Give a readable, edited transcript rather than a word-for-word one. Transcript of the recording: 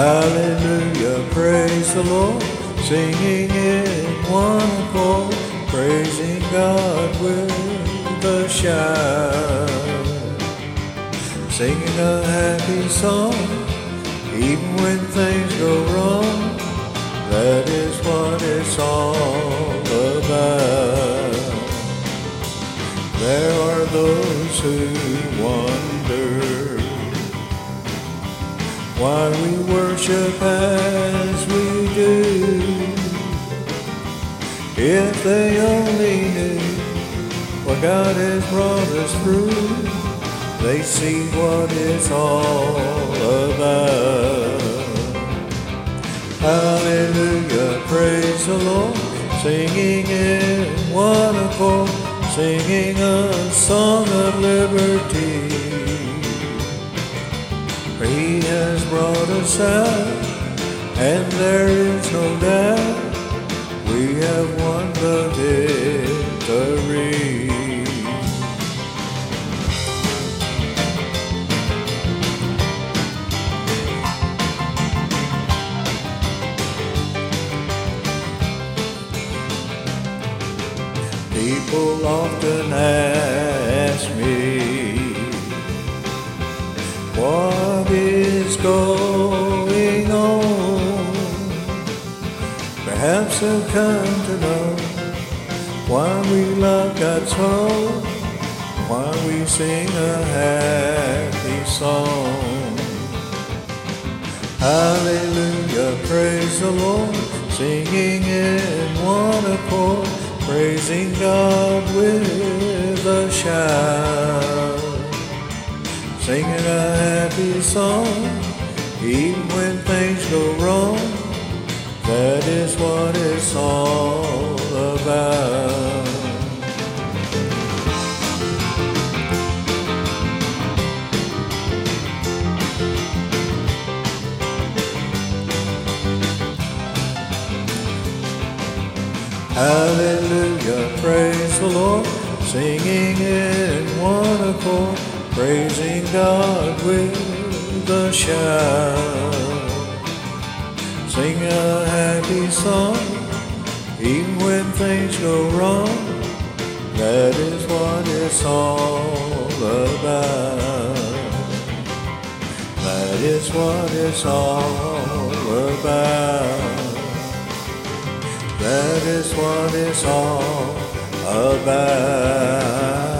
Hallelujah, praise the Lord, singing in one accord, praising God with a shout, singing a happy song, even when things go wrong. That is what it's all about. There are those who wonder why we worship as we do. If they only knew what God has brought us through, they see what it's all about. Hallelujah, praise the Lord, singing in one accord, singing a song of liberty. For He has brought us out, and there is no doubt we have won the victory. People often ask me, what is going on? Perhaps they'll come to know why we love God so, why we sing a happy song. Hallelujah, praise the Lord, singing in one accord, praising God with a shout, singing a happy song, even when things go wrong. That is what it's all about. Hallelujah, praise the Lord, singing in one accord, praising God with a shout, sing a happy song, even when things go wrong. That is what it's all about. That is what it's all about. That is what it's all about.